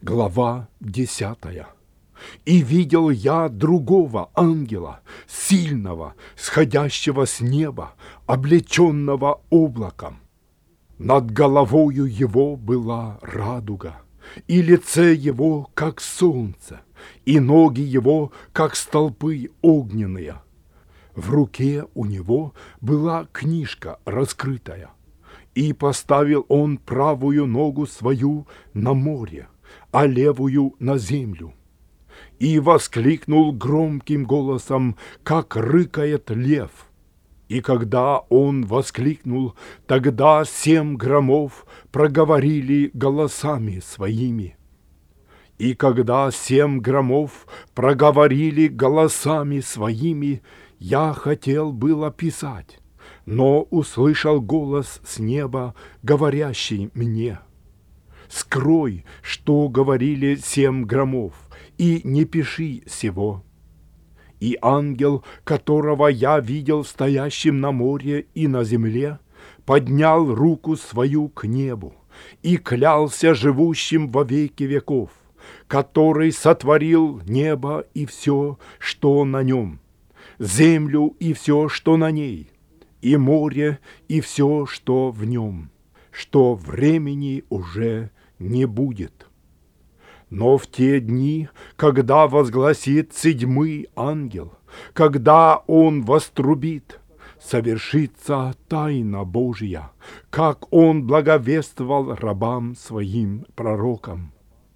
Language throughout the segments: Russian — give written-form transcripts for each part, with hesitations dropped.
Глава 10. «И видел я другого ангела, сильного, сходящего с неба, облеченного облаком. Над головою его была радуга, и лице его, как солнце, и ноги его, как столпы огненные. В руке у него была книжка раскрытая, и поставил он правую ногу свою на море, а левую на землю. И воскликнул громким голосом, как рыкает лев. И когда он воскликнул, тогда 7 громов проговорили голосами своими. И когда 7 громов проговорили голосами своими, я хотел было писать, но услышал голос с неба, говорящий мне: «Скрой, что говорили 7 громов, и не пиши сего». И ангел, которого я видел стоящим на море и на земле, поднял руку свою к небу и клялся живущим во веки веков, который сотворил небо и все, что на нем, землю и все, что на ней, и море и все, что в нем, что времени уже не будет. Но в те дни, когда возгласит 7-й ангел, когда он вострубит, совершится тайна Божья, как он благовествовал рабам своим пророкам.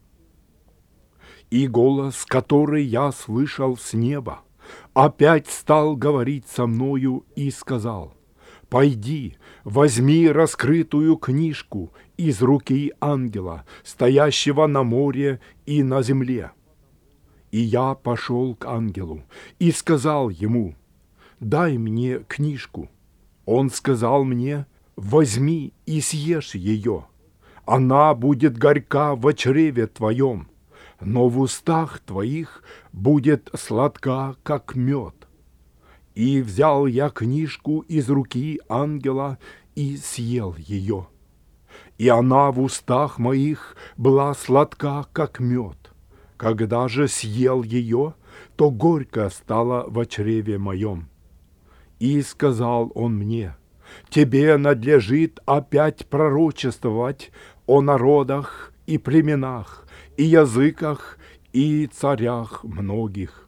И голос, который я слышал с неба, опять стал говорить со мною и сказал: «Пойди, возьми раскрытую книжку из руки ангела, стоящего на море и на земле». И я пошел к ангелу и сказал ему: «Дай мне книжку». Он сказал мне: «Возьми и съешь ее. Она будет горька в чреве твоем, но в устах твоих будет сладка, как мед». И взял я книжку из руки ангела и съел ее. И она в устах моих была сладка, как мед. Когда же съел ее, то горько стало в чреве моем. И сказал он мне: «Тебе надлежит опять пророчествовать о народах и племенах, и языках, и царях многих».